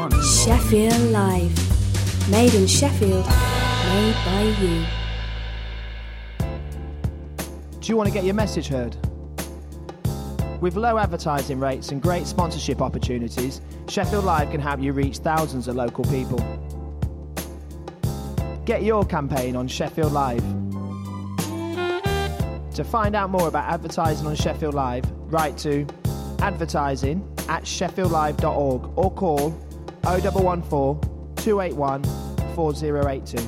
Sheffield Live. Made in Sheffield. Made by you. Do you want to get your message heard? With low advertising rates and great sponsorship opportunities, Sheffield Live can help you reach thousands of local people. Get your campaign on Sheffield Live. To find out more about advertising on Sheffield Live, write to advertising@sheffieldlive.org or call 0114 281 4082.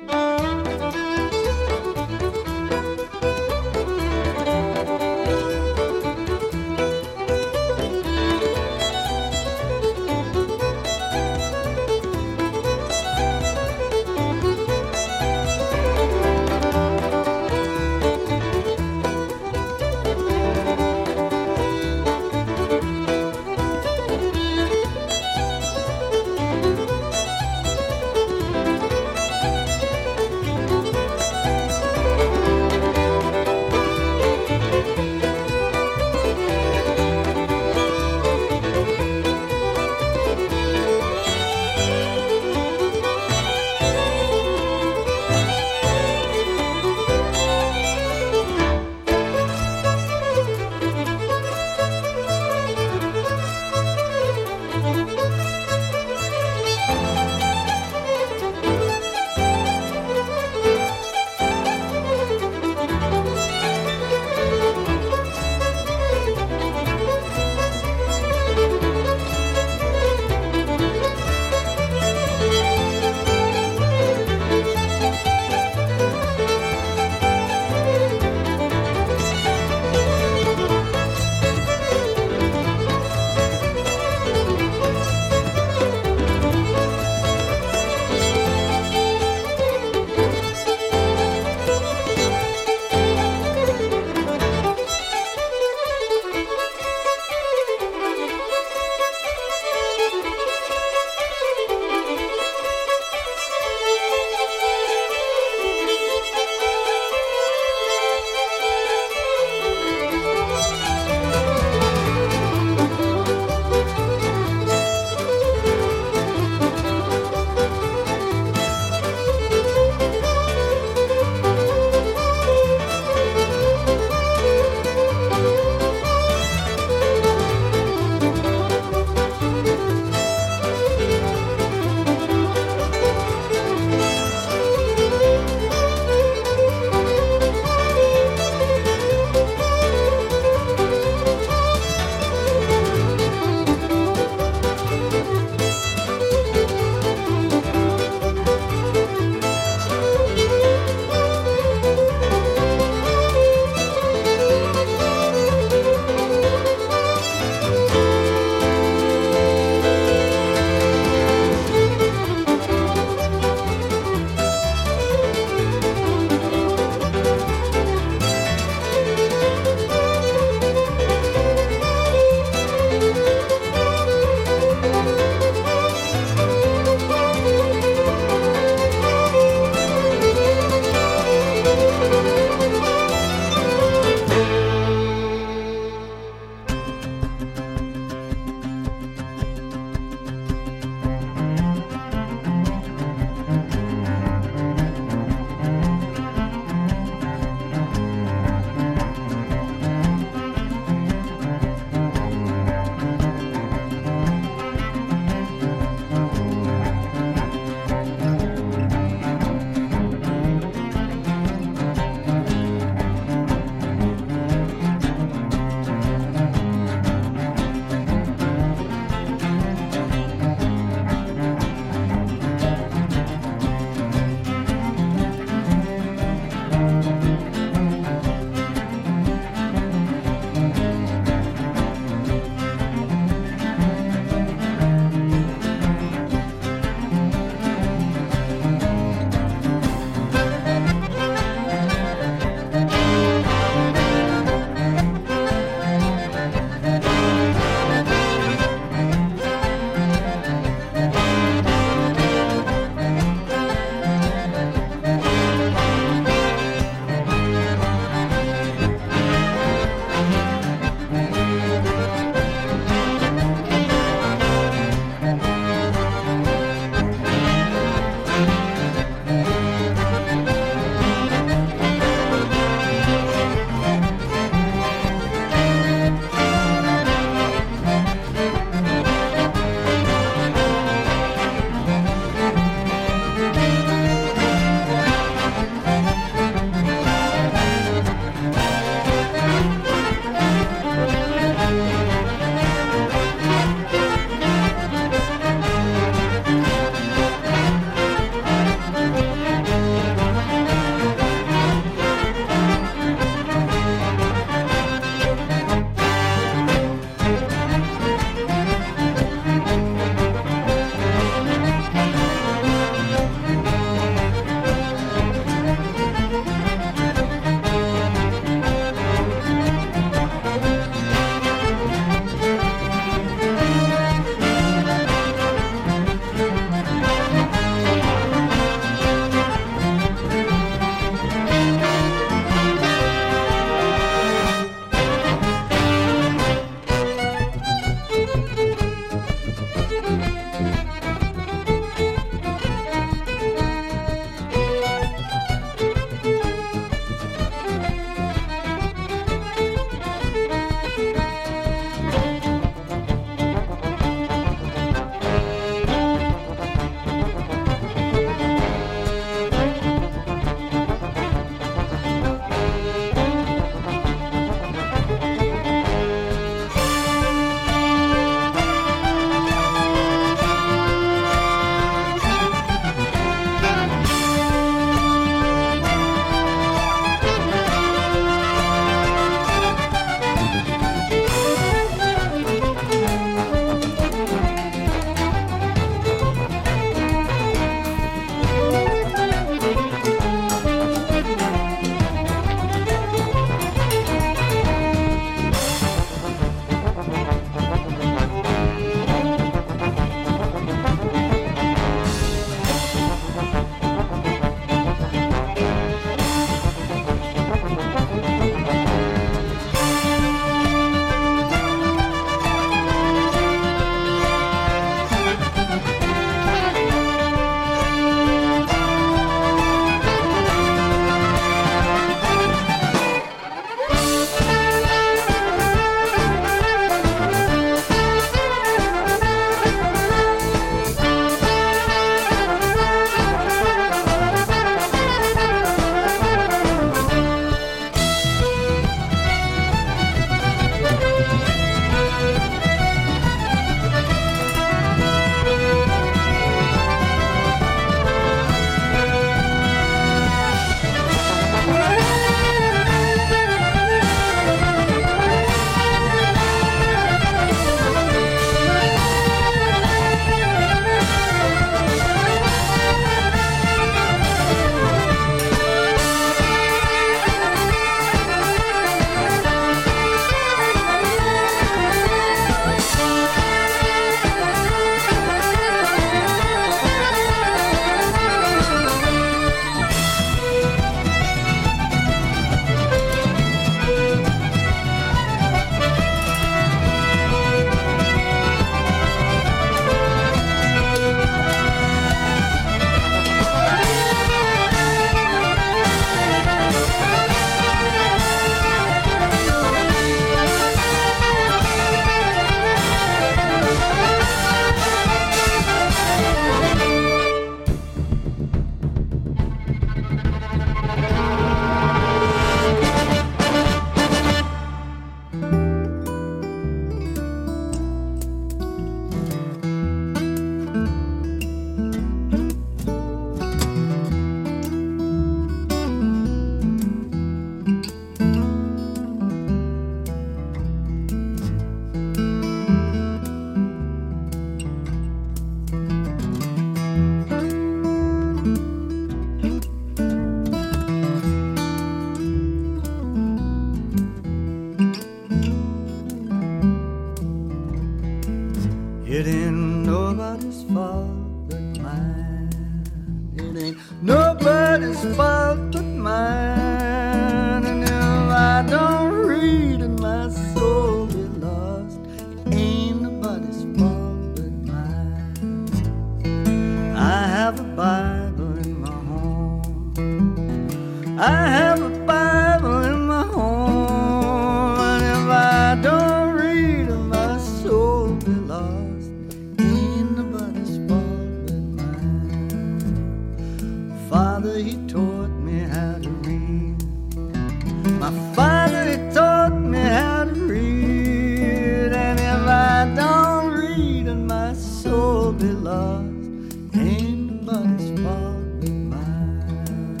My father, he taught me how to read, and if I don't read and my soul be lost, ain't nobody's fault but mine.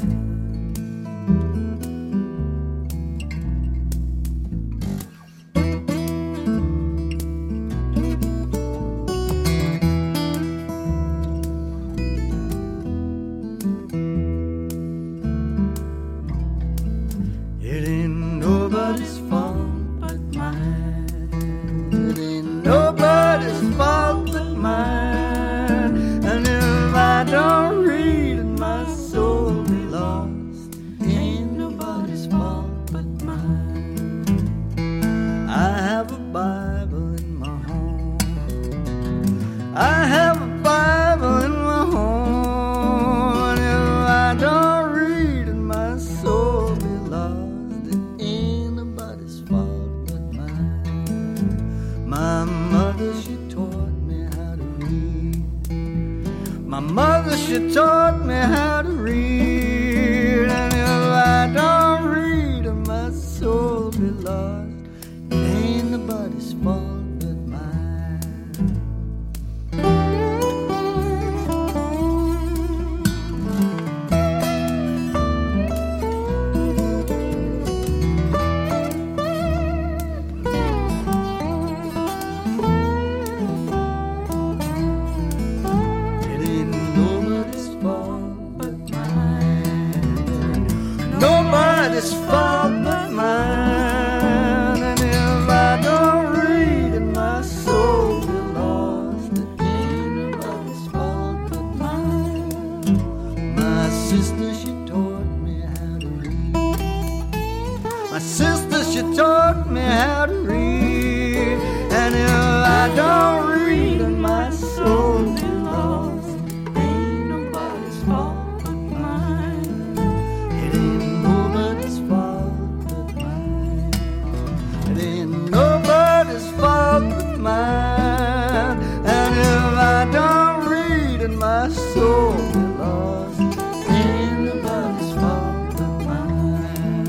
It ain't nobody's fault but mine. It ain't nobody's fault but mine. And if I don't read and my soul be lost, ain't nobody's fault but mine. I have a Bible in my home. I have a Bible in my home. And if I don't read and my soul be lost, it ain't nobody's fault but mine. My mother, she taught me how to read. My mother, she taught me how to read. And if I don't read and my soul be lost, it ain't nobody's fault but mine. It ain't nobody's fault but mine. Nobody's fault but mine. And if I don't read and my soul be lost, it ain't nobody's fault but mine. My sister, she taught me how to read. My sister, she taught me how to read. And if I don't read and my soul be lost, ain't nobody's fault but mine. It ain't nobody's fault but mine. It ain't nobody's fault but mine. And if I don't read and my soul be lost, ain't nobody's fault but mine.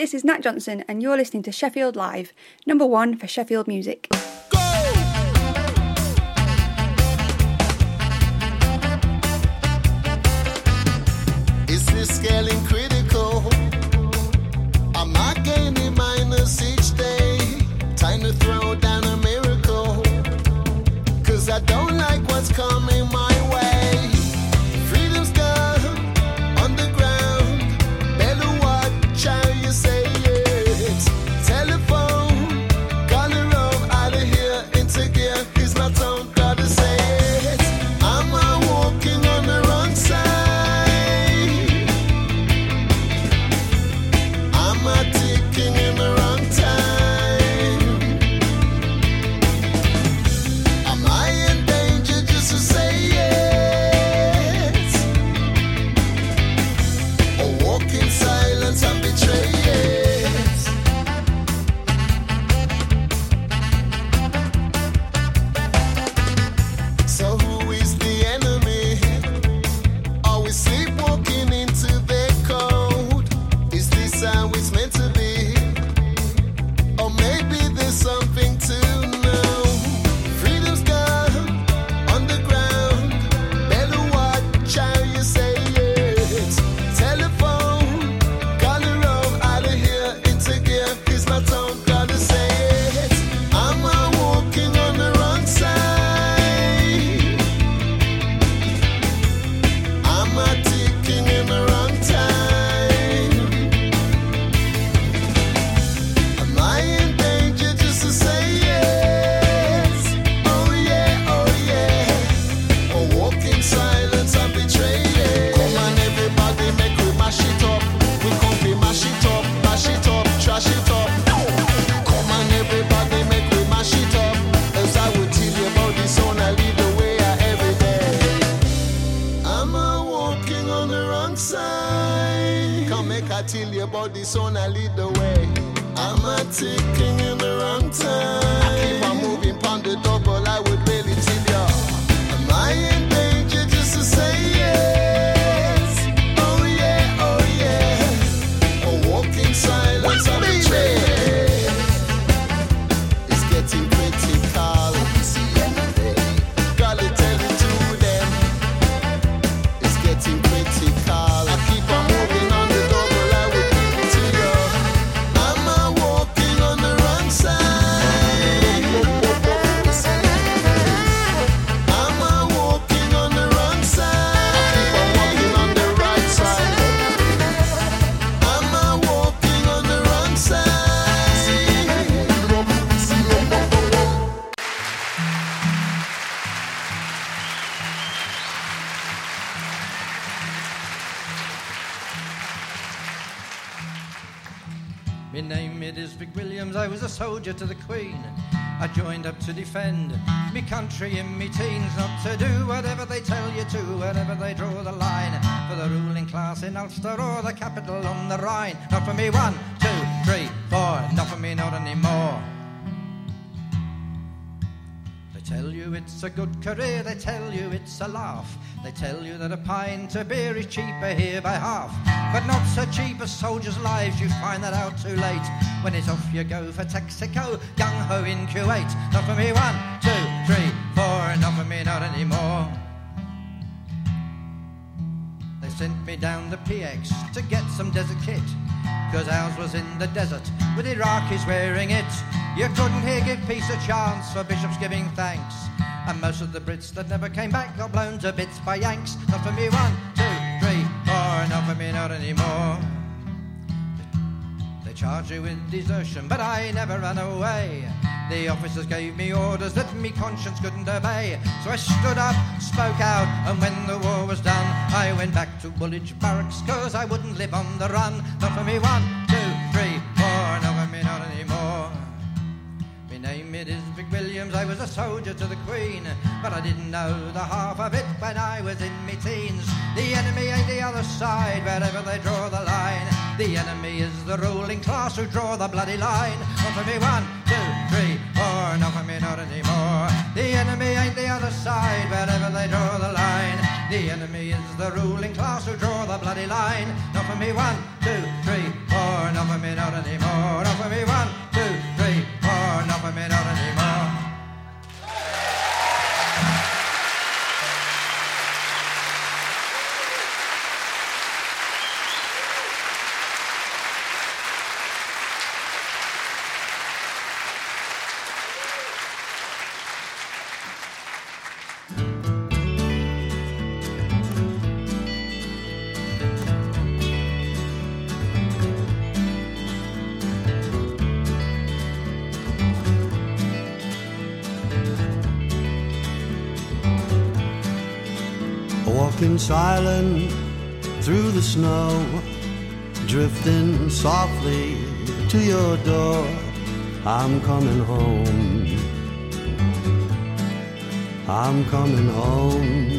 this is Nat Johnson and you're listening to Sheffield Live, number 1 for Sheffield music. Is this scaling critical? Am I gaining minus each day? Time to throw down a miracle, 'cause I don't like what's coming my way. Freedom's gone underground. Better watch how you say it. Telephone, calling road out of here into gear. Is my tongue gotta say it? Am I walking on the wrong side? Am I ticking in the wrong time? Am I in danger just to say yes? Or walk in silence and betray it? So who is the enemy? Are we sleepwalking into their code? Is this how it's meant to be? Or maybe there's something to know. Freedom's gone underground. Better watch how you say it. Telephone, calling road out of here into gear. Is my tongue gotta say it? Am I walking on the wrong side? Am I ticking in the wrong time? Am I in danger just to say yes? Oh yeah, oh yeah. Or walk in silence and betray it. Come on everybody, make we mash it up. We come to mash it up, trash it up. Come on everybody, make we mash it up. As I will tell you about this on I lead the way every day. Am I walking on the wrong side? Come make I tell you about this on I lead the way. Am I ticking in the wrong time? I keep on moving pon the double, I would really tell ya. Am I in danger just to say yes? Oh yeah, oh yeah. Or walk in silence and betray it. It's getting critical. Gotta tell it to them. It's getting critical. I keep on moving on the double, I will give it to you. Am I walking on the wrong side? Am I walking on the wrong side? I keep on walking on the right side. Am I walking on the wrong side? My name it is Vic Williams, I was a soldier to the Queen. I joined up to defend me country in me teens, not to do whatever they tell you to, wherever they draw the line, for the ruling class in Ulster or the capital on the Rhine. Not for me 1, 2, 3, 4, not for me not anymore. They tell you it's a good career, they tell you it's a laugh. They tell you that a pint of beer is cheaper here by half, but not so cheap as soldiers' lives. You find that out too late when it's off you go for Texaco, gung-ho in Kuwait. Not for me 1, 2, 3, 4, not for me not anymore. They sent me down the PX to get some desert kit, 'cause ours was in the desert with Iraqis wearing it. You couldn't here give peace a chance for bishops giving thanks, and most of the Brits that never came back got blown to bits by Yanks. Not for me 1, 2, 3, 4, not for me not anymore. They charge you with desertion, but I never ran away. The officers gave me orders that me conscience couldn't obey. So I stood up, spoke out, and when the war was done, I went back to Woolwich Barracks, 'cause I wouldn't live on the run. Not for me 1, 2, 3, 4, not for me not anymore. My name it is Vic Williams, I was a soldier to the Queen, but I didn't know the half of it when I was in me teens. The enemy ain't the other side, wherever they draw the line. The enemy is the ruling class who draw the bloody line. Not for me 1, 2, 3, 4, not for me not anymore. The enemy ain't the other side, wherever they draw the line. The enemy is the ruling class who draw the bloody line. Not for me 1, 2, 3, 4, 4, not for me, not anymore. Not for me, 1, 2, 3, 4, not for me, not anymore. Walking silent through the snow, drifting softly to your door. I'm coming home, I'm coming home.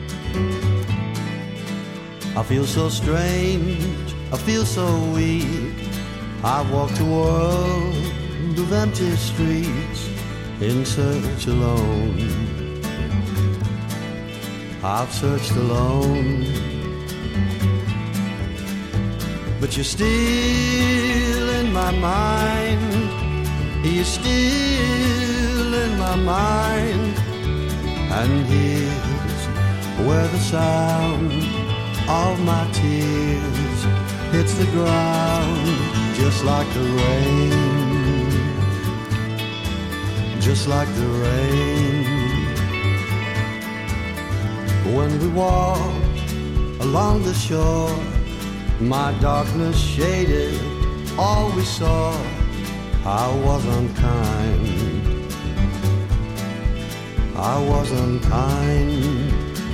I feel so strange, I feel so weak. I've walked a world of empty streets in search alone. I've searched alone, but you're still in my mind. You're still in my mind. And here's where the sound of my tears hits the ground, just like the rain, just like the rain. When we walked along the shore, my darkness shaded all we saw. I was unkind, I was unkind.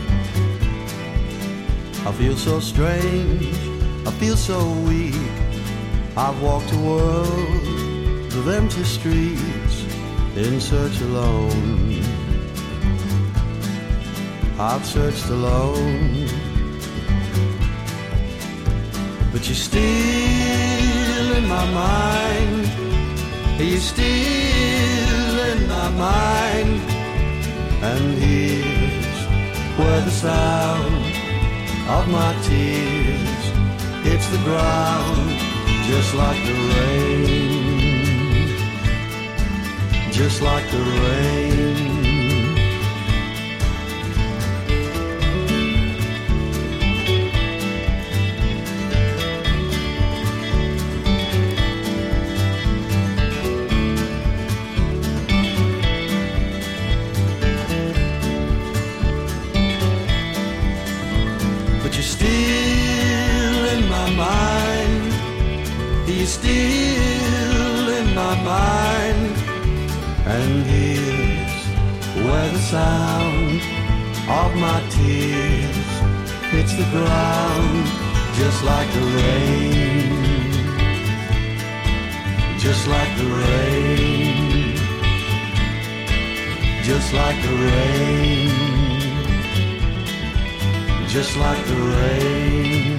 I feel so strange, I feel so weak. I've walked a world of empty streets in search alone. I've searched alone, but you're still in my mind. You're still in my mind. And here's where the sound of my tears hits the ground, just like the rain, just like the rain. You're still in my mind. And here's where the sound of my tears hits the ground, just like the rain, just like the rain, just like the rain, just like the rain.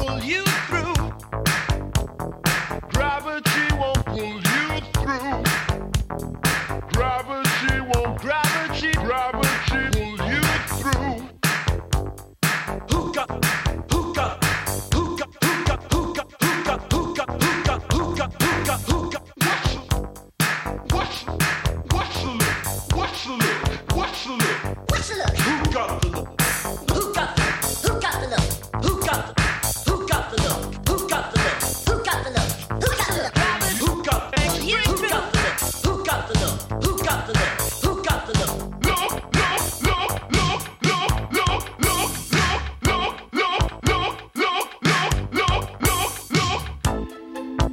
pull you through. Gravity won't pull you through. Gravity won't, gravity pull you through. Hookah, hookah, hookah, hookah, hookah, hookah, hookah, hookah, hookah, hookah, hookah. Watch the look, watch the look, watch the look. What's the look? Who got the look? Who got the look? Who got the look? Who got the look? Who got the look? Who got the look? Who got the look? Who got the look? Who got the look? You who got the look? Who got the look? Who got the look? Who got the look? Look, look, look, look, look, look, look, look, look, look, look, look, look, look, look.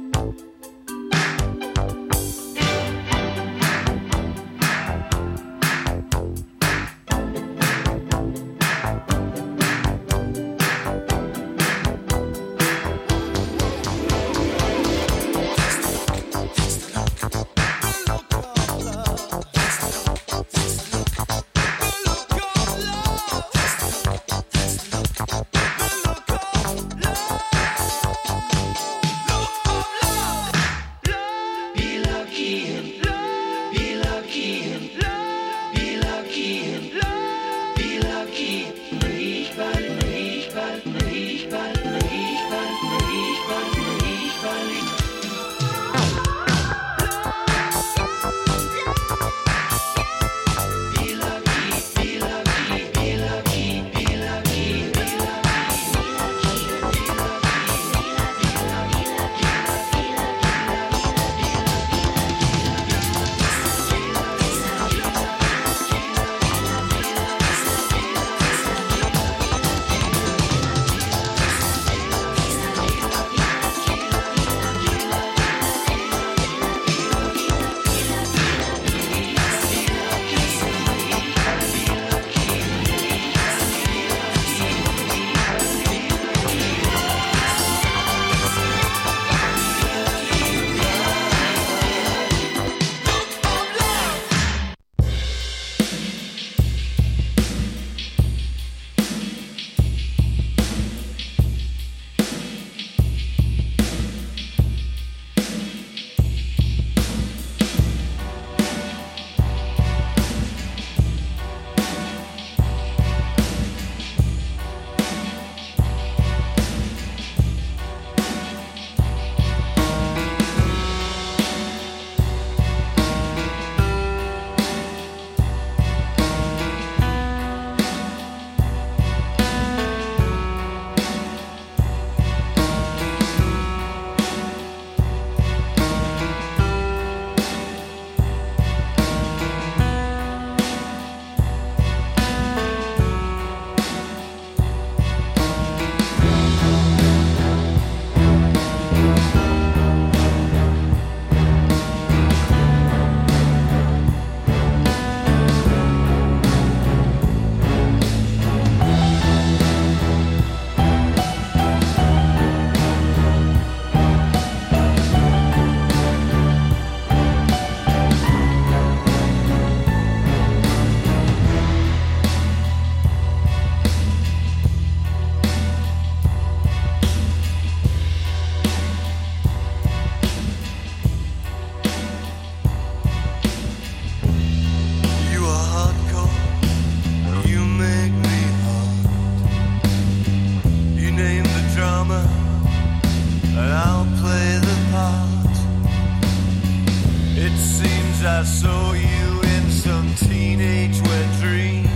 I saw you in some teenage wet dream.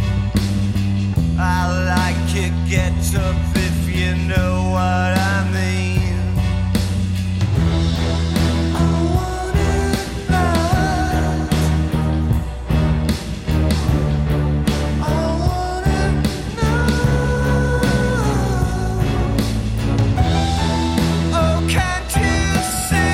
I like it, get up if you know what I mean. I want it bad. I want it now. Oh, can't you see?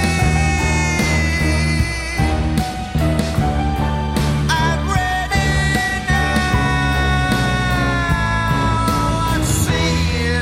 I'm ready now. I'm seeing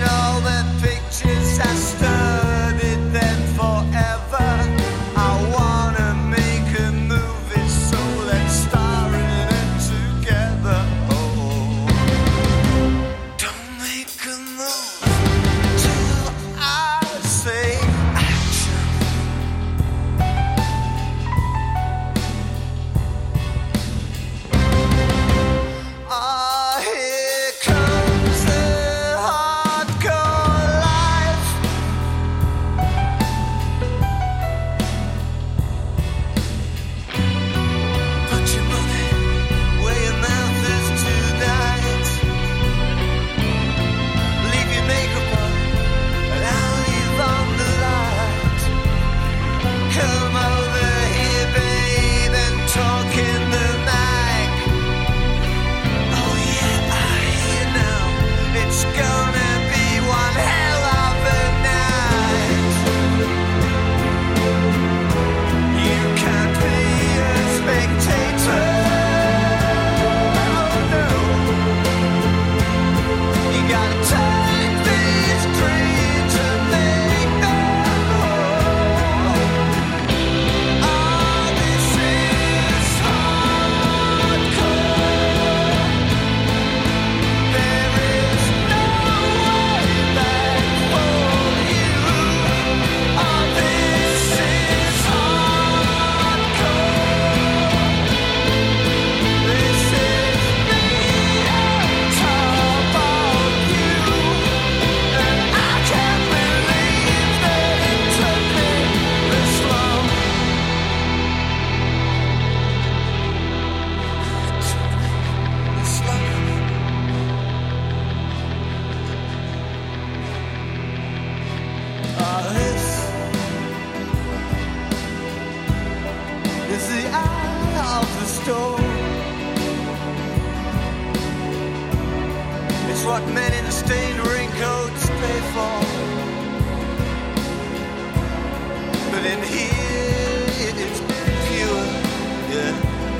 what men in stained raincoats pay for. But in here it's pure, yeah.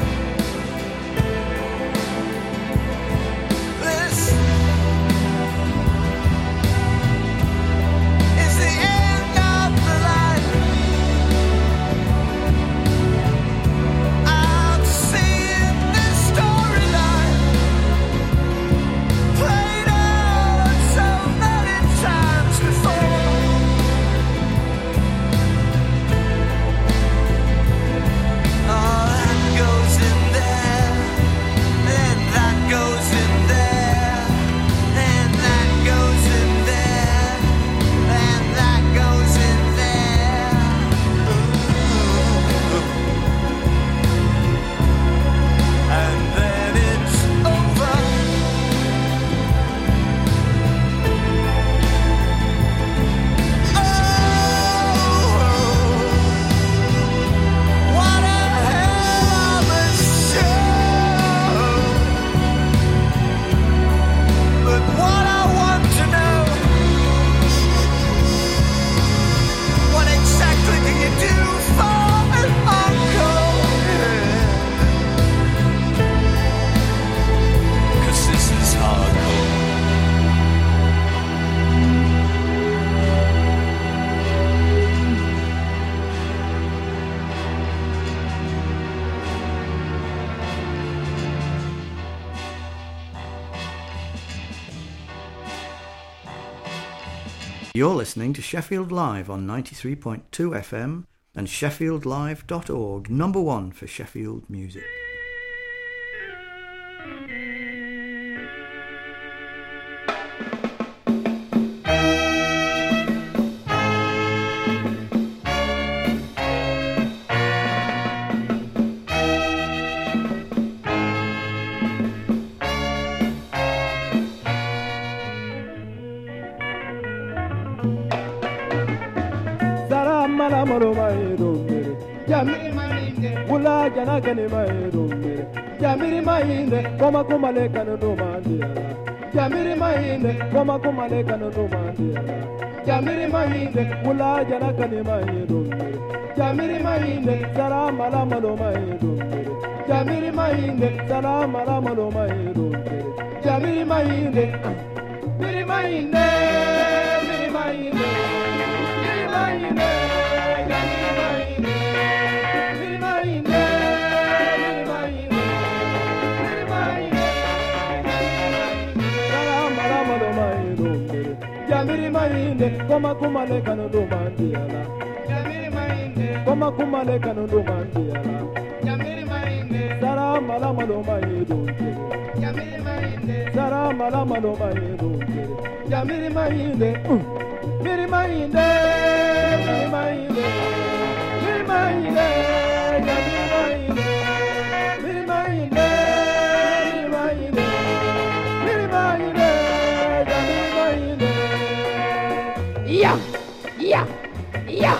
This is the end of the line. I've seen this storyline played out so many times before. Oh, that goes in there, and that goes in there, and that goes in there, and that goes in there. And then it's over. What a hell of a show! But what I want to know, what exactly do you do for an encore? 'Cause this is hardcore. You're listening to Sheffield Live on 93.2 FM and sheffieldlive.org, number one for Sheffield music. Janagani mainde, Jamiri mainde, koma kumaleka no mandiala. Jamiri mainde, koma kumaleka no mandiala. Jamiri mainde, ula janagani mainde. Jamiri mainde, salama la malo mainde. Jamiri mainde, salama la malo mainde. Jamiri mainde, miri mainde, miri mainde, miri mainde. Jamiri mainde, koma kumaleka no mandiala. Jamiri mainde, koma kumaleka no mandiala. Jamiri mainde, salama la malo mainde. Jamiri mainde, salama la malo mainde. Jamiri mainde, miri mainde, miri mainde, miri mainde, jamiri mainde, miri mainde, miri mainde, miri mainde, jamiri mainde. Yeah, yeah, yeah.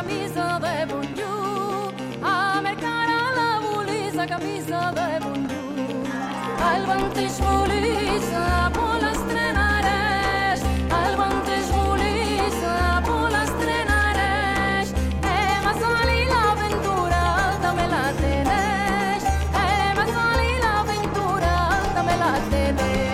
camisa de bonjour, a mercar a la bulisa camisa de bonjour. Al vantage bulisa por las trenares, al vantage bulisa por las trenares. Ma sali l'avventura, dame la tenés. Ma sali l'avventura, dame la tenés.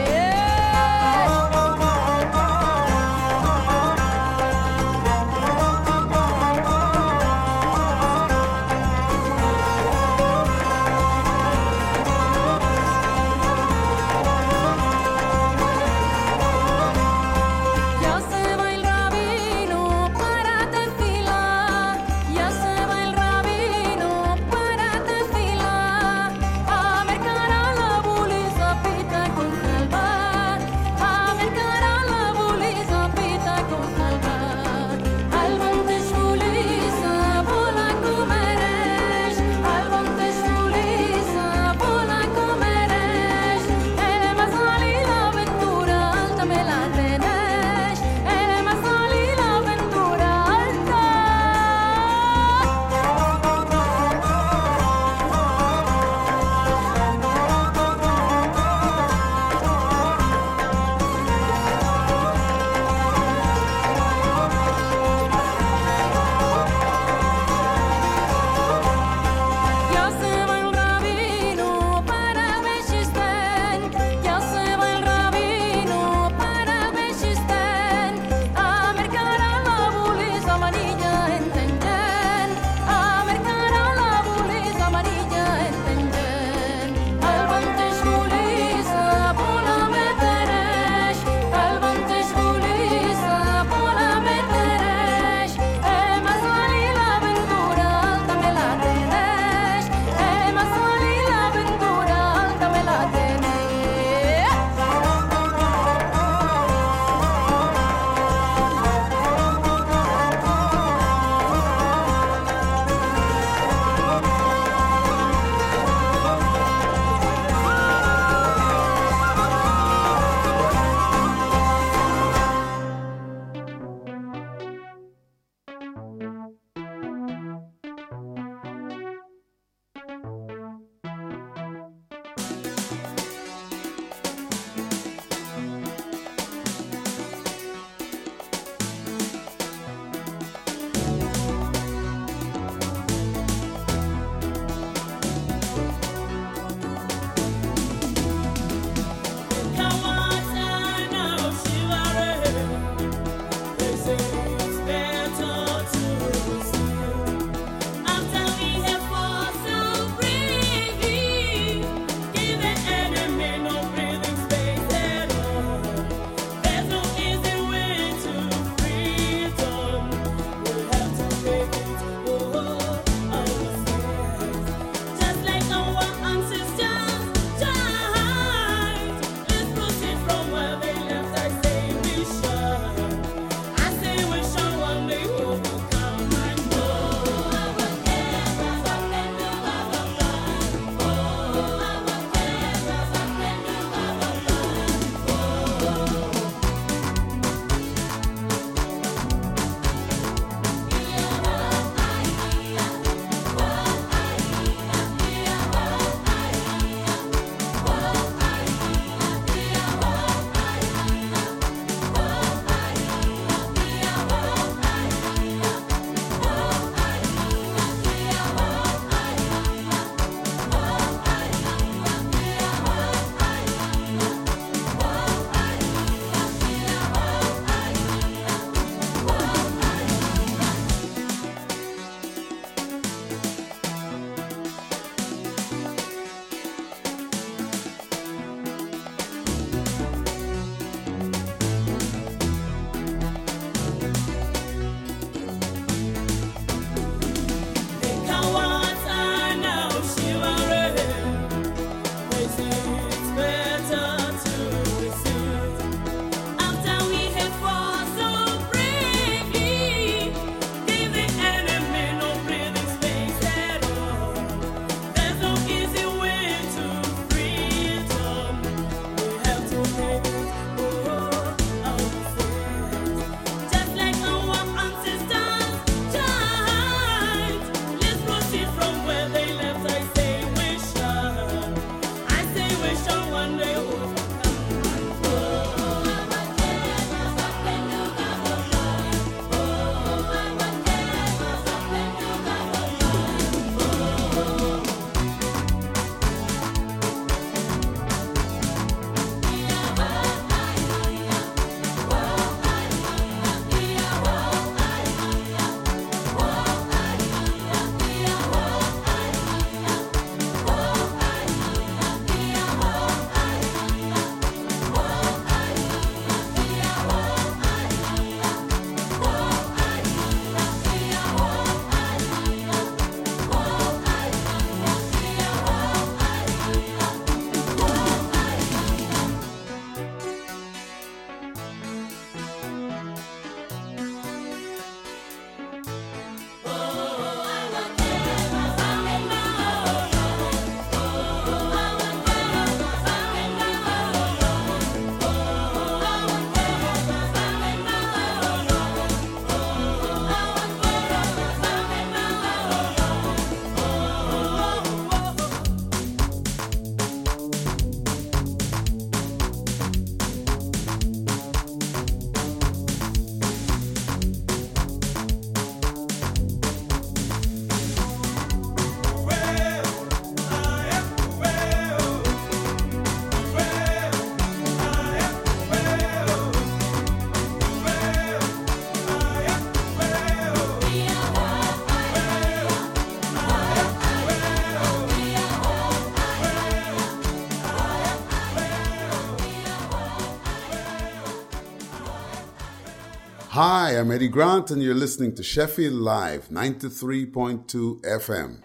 Hi, I'm Eddie Grant, and you're listening to Sheffield Live, 93.2 FM.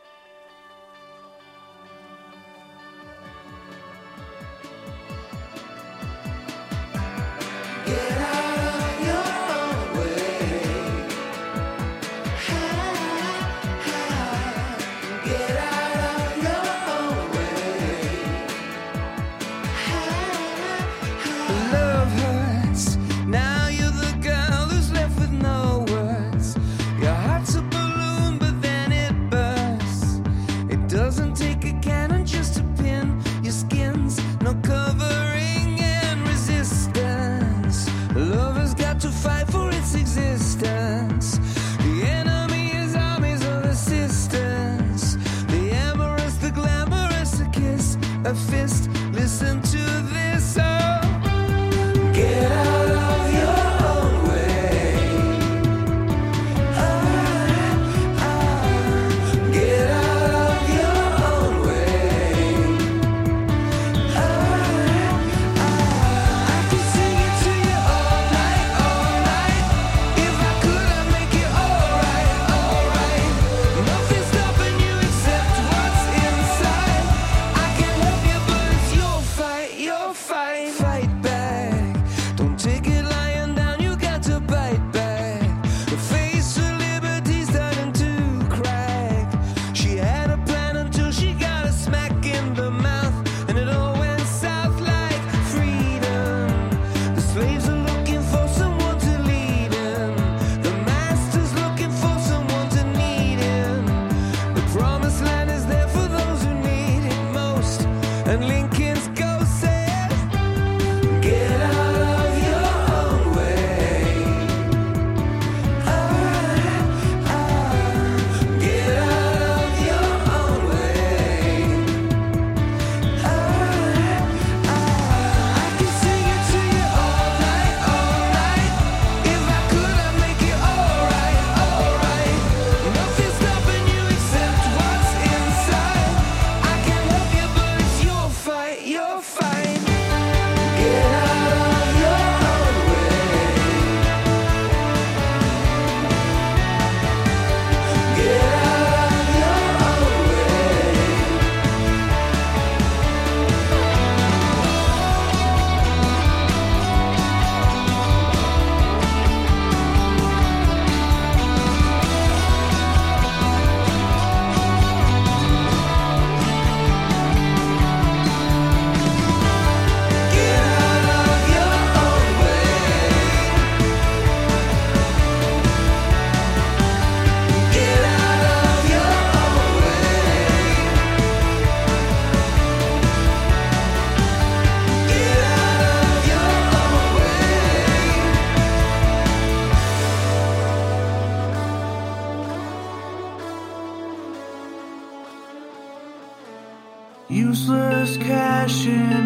Useless cash in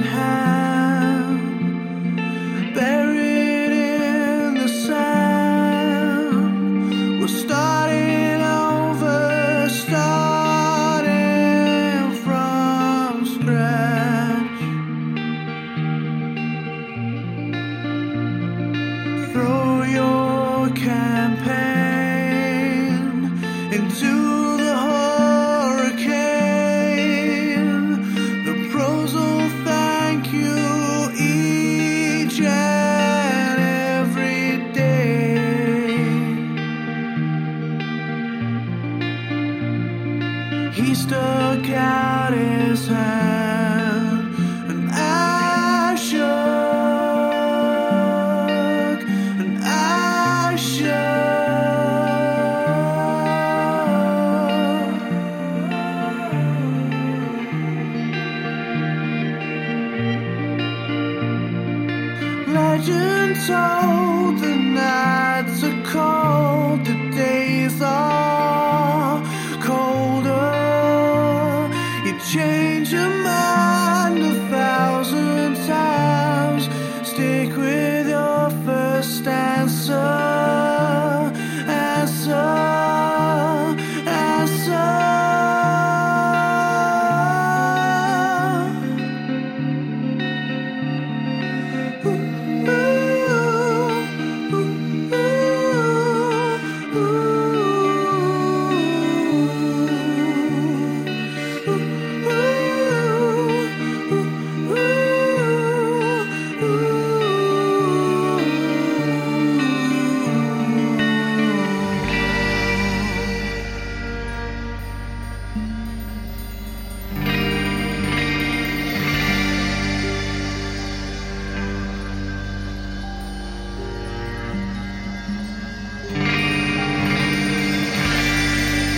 hand, buried in the sand. We're starting over, starting from scratch. Throw your campaign into the stuck out his hand, and I shook, and I shook. Legend told